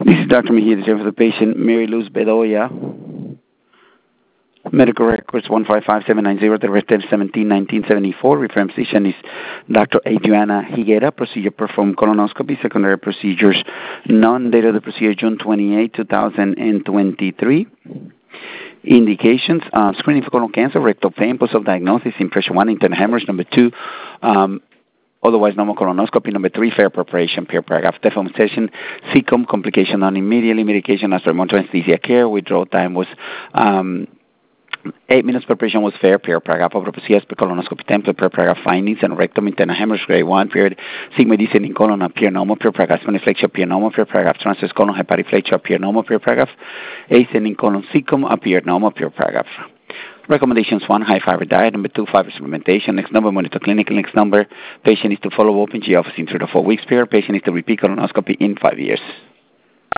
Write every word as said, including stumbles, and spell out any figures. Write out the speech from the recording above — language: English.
This is Doctor Mejia, the for the patient, Mary Luz Bedoya. Medical records one five five seven nine zero, the return seventeen nineteen seventy-four. Referring physician is Doctor Adriana Higuera. Procedure performed colonoscopy. Secondary procedures, none. Date of the procedure June twenty-eighth, two thousand twenty-three. Indications, uh, screening for colon cancer, rectal pain, post-op diagnosis, impression one, internal hemorrhage. Number two, um, otherwise normal colonoscopy. Number three, fair preparation, peer paragraph. Telephone session, C C O M, complication non immediately, medication after monitoring anesthesia care. Withdrawal time was um, eight minutes. Preparation was fair, peer paragraph. Over procedures, per colonoscopy template, peer paragraph findings, and rectum internal hemorrhage grade one, period. Sigma descending colon appear normal, peer paragraph. Spondyflexia appear normal, peer paragraph. Transverse colon hepatoflexia appear normal, peer paragraph. Ascending colon C C O M appear normal, peer paragraph. Recommendations: one, high fiber diet. Number two, fiber supplementation. Next number, monitor clinical. Next number, patient is to follow up in G office in three to four weeks. Period. Patient is to repeat colonoscopy in five years.